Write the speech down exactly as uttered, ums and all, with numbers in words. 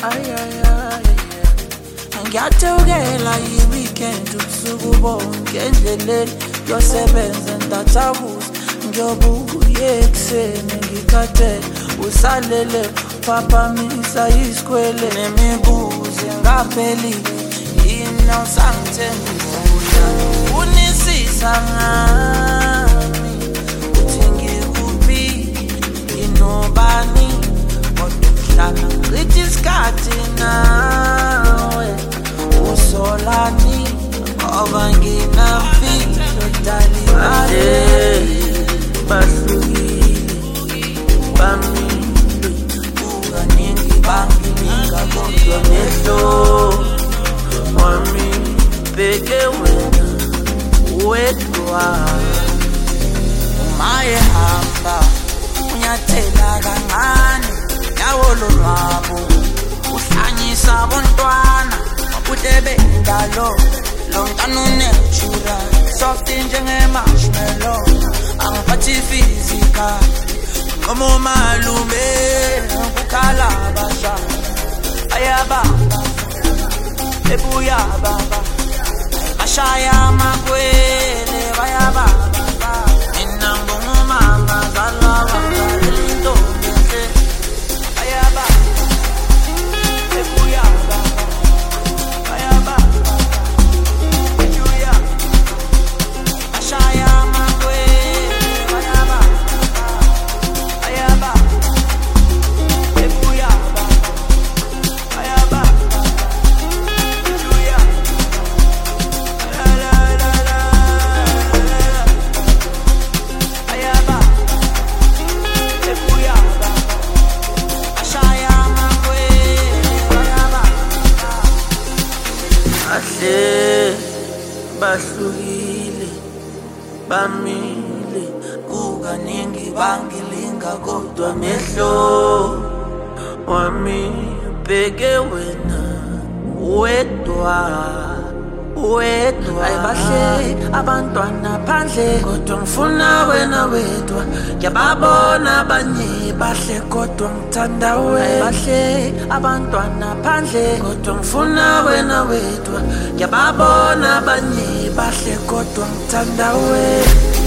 Ay ay ay ngiyathukela i-weekend ubusuku bonke endleleni yosebenza ndathabuza ngiyobuya ekuseni ngikhathele usalele phaphamisa isikwele nemibuzo engaphelile yini awusangithembisa unisisa ngami uthi ngikuphi nginobani kodwa uhlala ngithi isikhathi nawe usolani ngoba nginamfihlo dalibale bahlukile bamile kukaningi banginika kodwa mehlo wami bheke wena wedwa umaye hamba unyathela kancane yawo lonwabo uhlanyisa abontwana wabudebe indalo lo mntana unechura soft njenge-marshmallow angiphathi physical noma umalume ukukhala abasha ayababa ebuya baba bashaya amakwele bayababa mina ngumama zalaba into enhle ayababa ebuya baba ayababa ebuya bashaya amakwele bayababa ayababa ebuya baba ayababa bahlukile bamile kukaningi bangilinga kodwa mehlo wami bheke wena wedwa wedwa ayibahle abantwana phandle kodwa ngifuna wena wedwa ngiyababona abanye bahle kodwa ngithanda wena ayibahle abantwana phandle kodwa ngifuna wena wedwa ngiyababona abanye bahle kodwa ngithanda wena